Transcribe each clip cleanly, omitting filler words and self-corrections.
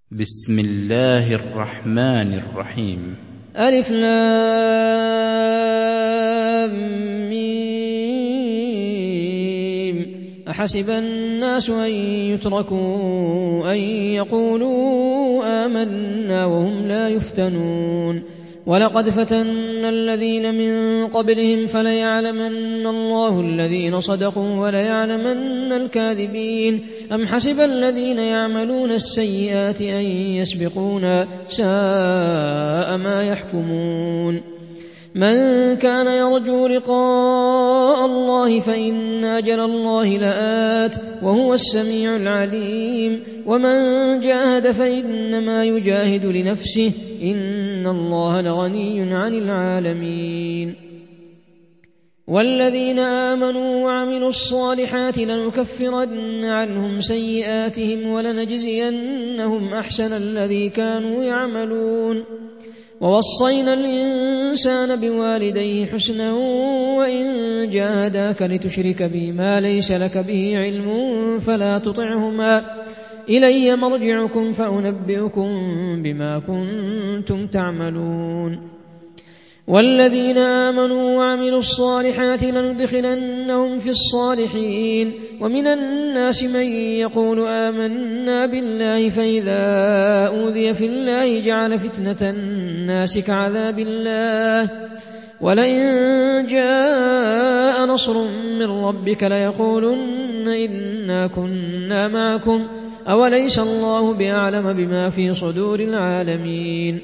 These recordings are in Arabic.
بسم الله الرحمن الرحيم. ألف لام ميم. أحسب الناس أن يتركوا أن يقولوا آمنا وهم لا يفتنون ولقد فتنا الذين من قبلهم فليعلمن الله الذين صدقوا وليعلمن الكاذبين. أم حسب الذين يعملون السيئات أن يسبقونا ساء ما يحكمون. من كان يرجو لقاء الله فإن أجل الله لآت وهو السميع العليم. ومن جاهد فإنما يجاهد لنفسه إن الله لغني عن العالمين. والذين آمنوا وعملوا الصالحات لنكفرن عنهم سيئاتهم ولنجزينهم أحسن الذي كانوا يعملون. ووصينا الإنسان بوالديه حسنا وإن جاهداك لتشرك بي ما ليس لك به علم فلا تطعهما إلي مرجعكم فأنبئكم بما كنتم تعملون. والذين آمنوا وعملوا الصالحات لندخلنهم في الصالحين. ومن الناس من يقول آمنا بالله فإذا أوذي في الله جعل فتنة الناس كعذاب الله ولئن جاء نصر من ربك ليقولن إنا كنا معكم أوليس الله بأعلم بما في صدور العالمين.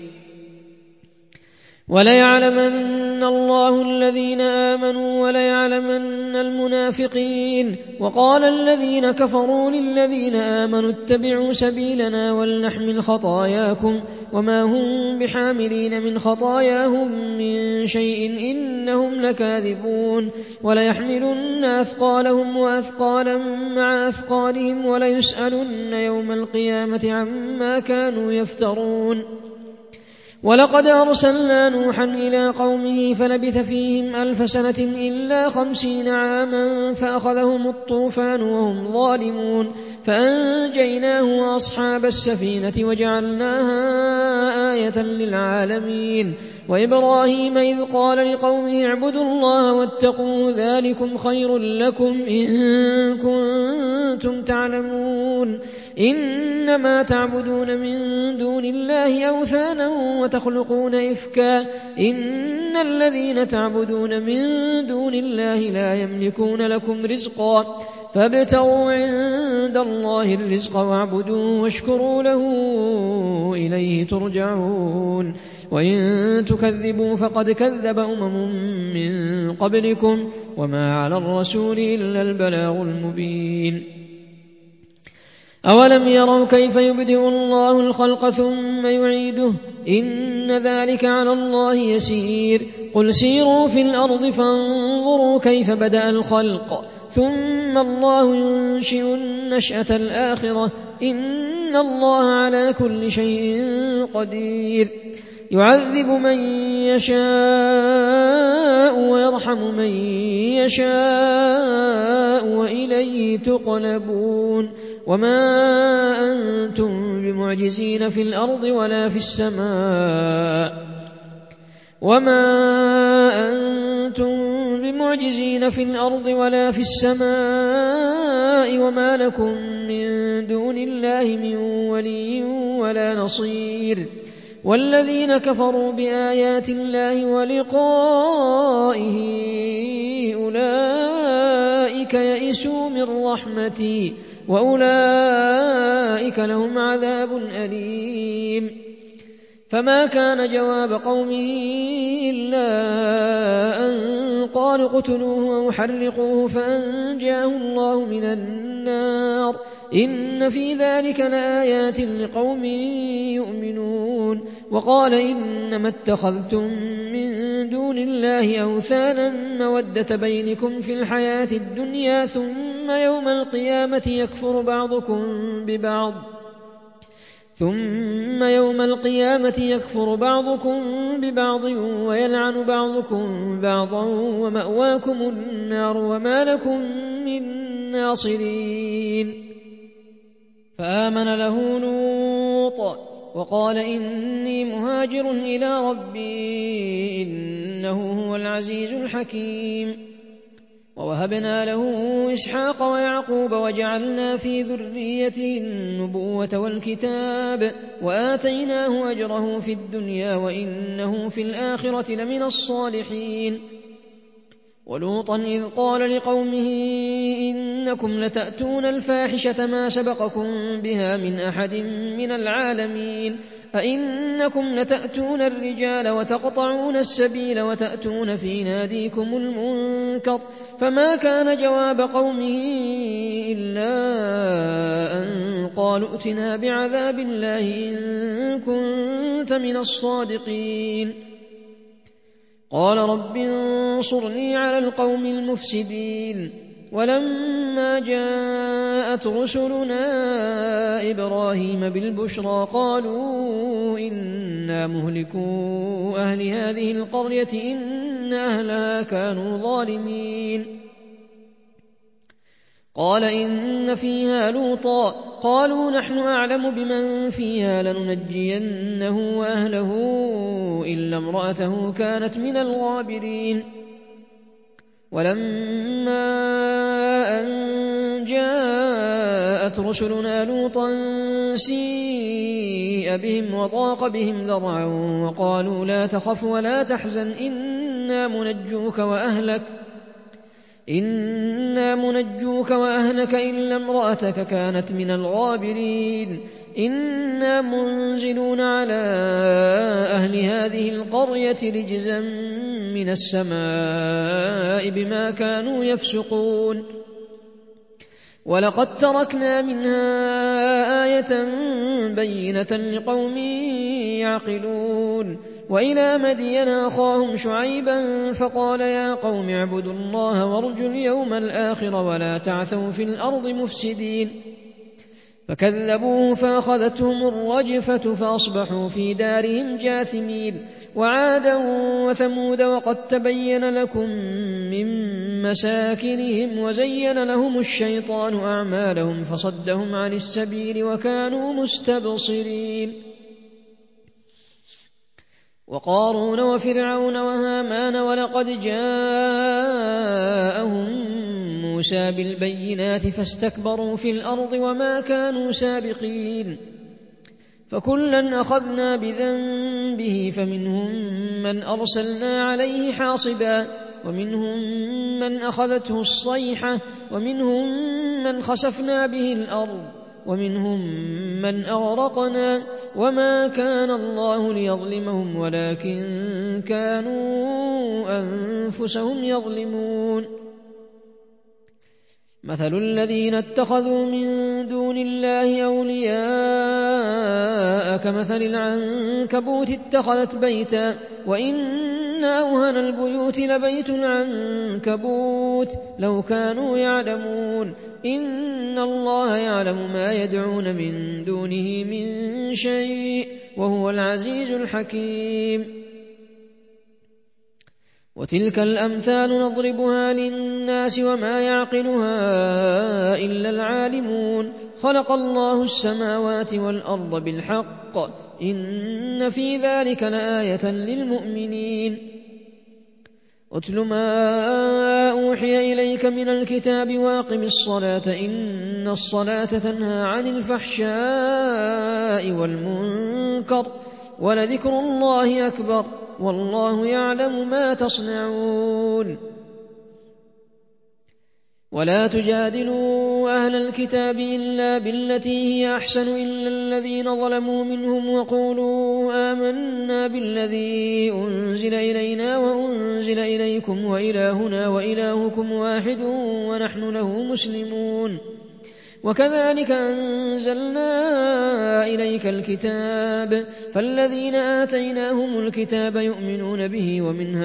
وليعلمن الله الذين آمنوا وليعلمن المنافقين. وقال الذين كفروا للذين آمنوا اتبعوا سبيلنا ولنحمل خطاياكم وما هم بحاملين من خطاياهم من شيء إنهم لكاذبون. وليحملن أثقالهم وأثقالا مع أثقالهم وليسألن يوم القيامة عما كانوا يفترون. ولقد أرسلنا نوحا إلى قومه فلبث فيهم 1000 سنة إلا 50 عاما فأخذهم الطوفان وهم ظالمون فأنجيناه وأصحاب السفينة وجعلناها آية للعالمين. وإبراهيم إذ قال لقومه اعبدوا الله واتقوا ذلكم خير لكم إن كنتم تعلمون. إنما تعبدون من دون الله أوثانا وتخلقون إفكا إن الذين تعبدون من دون الله لا يملكون لكم رزقا فابتغوا عند الله الرزق واعبدوه واشكروا له إليه ترجعون. وإن تكذبوا فقد كذب من قبلكم وما على الرسول إلا البلاغ المبين. أولم يروا كيف يبدئ الله الخلق ثم يعيده إن ذلك على الله يسير. قل سيروا في الأرض فانظروا كيف بدأ الخلق ثم الله ينشئ النشأة الآخرة إن الله على كل شيء قدير. يعذب من يشاء ويرحم من يشاء وإليه تقلبون. وما أنتم بمعجزين في الأرض ولا في السماء وما لكم من دون الله من ولي ولا نصير. والذين كفروا بآيات الله ولقائه أولئك يئسوا من رحمتي وأولئك لهم عذاب أليم. فما كان جواب قومه إلا أن قالوا اقتلوه أو حرقوه فأنجاه الله من النار إن في ذلك لآيات لقوم يؤمنون. وقال إنما اتخذتم من دون الله أوثانا مودة بينكم في الحياة الدنيا ثم يوم القيامة يكفر بعضكم ببعض ويلعن بعضكم بعضا ومأواكم النار وما لكم من ناصرين. فآمن له لوط لوط وقال إني مهاجر إلى ربي إنه هو العزيز الحكيم. ووهبنا له إسحاق ويعقوب وجعلنا في ذريته النبوة والكتاب وآتيناه أجره في الدنيا وإنه في الآخرة لمن الصالحين. ولوطا إذ قال لقومه إنكم لتأتون الفاحشة ما سبقكم بها من أحد من العالمين أئنكم لتأتون الرجال وتقطعون السبيل وتأتون في ناديكم المنكر فما كان جواب قومه إلا أن قالوا ائتنا بعذاب الله إن كنت من الصادقين. قال رب انصرني على القوم المفسدين. ولما جاءت رسلنا إبراهيم بالبشرى قالوا إنا مهلكو أهل هذه القرية إن أهلها كانوا ظالمين. قال إن فيها لوطا قالوا نحن أعلم بمن فيها لننجينه وأهله إلا امرأته كانت من الغابرين. ولما أن جاءت رسلنا لوطا سيء بهم وضاق بهم ذرعا وقالوا لا تخف ولا تحزن إنا منجوك وأهلك إلا امرأتك كانت من الغابرين إنا منزلون على أهل هذه القرية رجزا من السماء بما كانوا يفسقون. ولقد تركنا منها آية بينة لقوم يعقلون. وإلى مدين أخاهم شعيبا فقال يا قوم اعبدوا الله وارجوا اليوم الآخر ولا تعثوا في الأرض مفسدين. فكذبوه فأخذتهم الرجفة فأصبحوا في دارهم جاثمين. وعادا وثمود وقد تبين لكم من مساكنهم وزين لهم الشيطان أعمالهم فصدهم عن السبيل وكانوا مستبصرين. وقارون وفرعون وهامان ولقد جاءهم موسى بالبينات فاستكبروا في الأرض وما كانوا سابقين. فكلا أخذنا بذنبه فمنهم من أرسلنا عليه حاصبا ومنهم من أخذته الصيحة ومنهم من خسفنا به الأرض ومنهم من أغرقنا وما كان الله ليظلمهم ولكن كانوا أنفسهم يظلمون. مثل الذين اتخذوا من دون الله أولياء كمثل العنكبوت اتخذت بيتا وإن أوهن البيوت لبيت العنكبوت لو كانوا يعلمون إن الله يعلم ما يدعون من دونه من شيء وهو العزيز الحكيم. وتلك الأمثال نضربها للناس وما يعقلها إلا العالمون. خلق الله السماوات والأرض بالحق إن في ذلك لآية للمؤمنين. أتل ما أوحي إليك من الكتاب واقم الصلاة إن الصلاة تنهى عن الفحشاء والمنكر ولذكر الله أكبر والله يعلم ما تصنعون. ولا تجادلوا أهل الكتاب إلا بالتي هي أحسن إلا الذين ظلموا منهم وقولوا آمنا بالذي أنزل إلينا وأنزل إليكم وإلهنا وإلهكم واحد ونحن له مسلمون. وكذلك أنزلنا إليك الكتاب فالذين آتيناهم الكتاب يؤمنون به ومن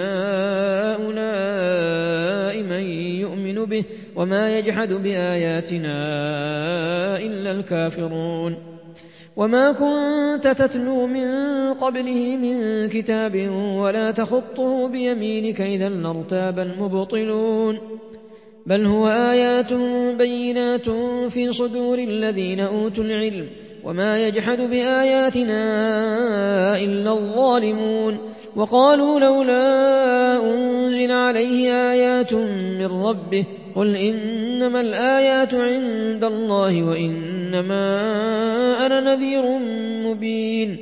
هؤلاء من يؤمن به وما يجحد بآياتنا إلا الكافرون. وما كنت تتلو من قبله من كتاب ولا تخطه بيمينك إذا لارتاب المبطلون بل هو آيات بينات في صدور الذين أوتوا العلم وما يجحد بآياتنا إلا الظالمون وقالوا لولا أنزل عليه آيات من ربه قل إنما الآيات عند الله وإنما أنا نذير مبين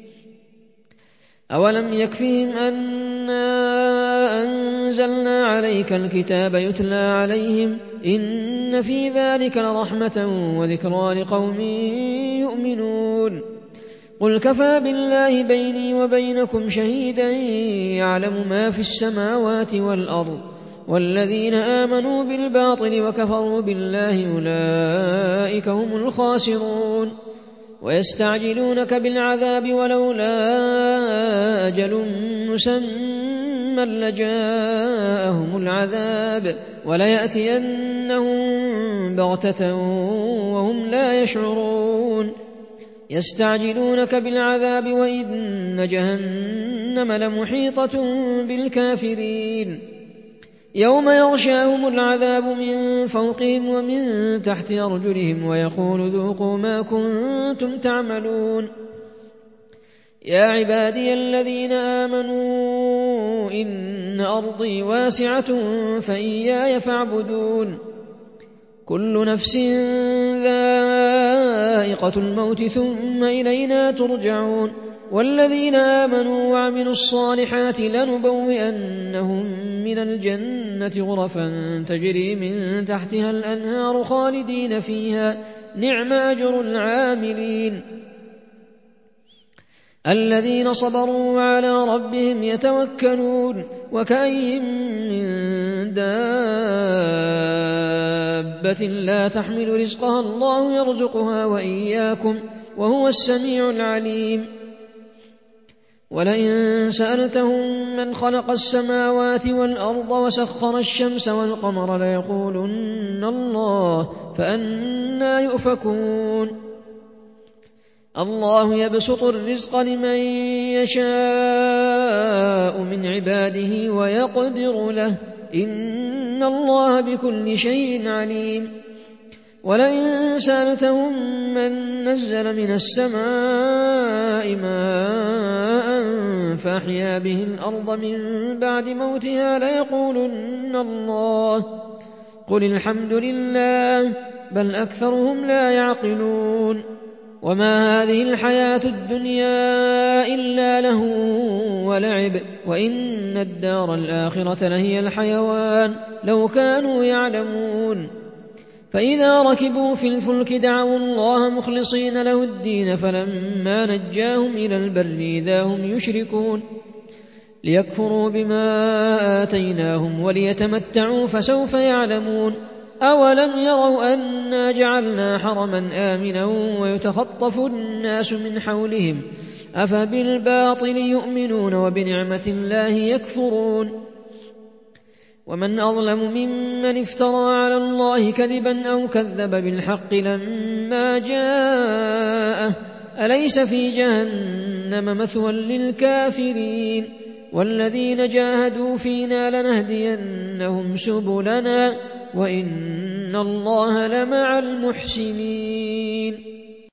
أولم يكفهم أنا أنزلنا عليك الكتاب يتلى عليهم إن في ذلك لرحمة وذكرى لقوم يؤمنون قل كفى بالله بيني وبينكم شهيدا يعلم ما في السماوات والأرض والذين آمنوا بالباطل وكفروا بالله أولئك هم الخاسرون ويستعجلونك بالعذاب ولولا أجل مسمى لجاءهم العذاب وليأتينهم بغتة وهم لا يشعرون يستعجلونك بالعذاب وإن جهنم لمحيطة بالكافرين يوم يغشاهم العذاب من فوقهم ومن تحت أرجلهم ويقول ذوقوا ما كنتم تعملون يا عبادي الذين آمنوا إن أرضي واسعة فإياي فاعبدون كل نفس ذائقة الموت ثم إلينا ترجعون والذين آمنوا وعملوا الصالحات لنبوئنهم من الجنة غرفا تجري من تحتها الأنهار خالدين فيها نعم أجر العاملين الذين صبروا وعلى ربهم يتوكلون وكأي من دابة لا تحمل رزقها الله يرزقها وإياكم وهو السميع العليم ولئن سألتهم من خلق السماوات والأرض وسخر الشمس والقمر ليقولن الله فأنى يؤفكون الله يبسط الرزق لمن يشاء من عباده ويقدر له إن الله بكل شيء عليم ولئن سألتهم من نزل من السماء ماء فأحيا به الأرض من بعد موتها ليقولن الله قل الحمد لله بل أكثرهم لا يعقلون وما هذه الحياة الدنيا إلا له ولعب وإن الدار الآخرة لهي الحيوان لو كانوا يعلمون فإذا ركبوا في الفلك دعوا الله مخلصين له الدين فلما نجاهم إلى البر إذا هم يشركون ليكفروا بما آتيناهم وليتمتعوا فسوف يعلمون أولم يروا أنا جعلنا حرما آمنا ويتخطف الناس من حولهم أفبالباطل يؤمنون وبنعمة الله يكفرون ومن أظلم ممن افترى على الله كذبا أو كذب بالحق لما جاءه أليس في جهنم مثوى للكافرين والذين جاهدوا فينا لنهدينهم سبلنا وإن الله لمع المحسنين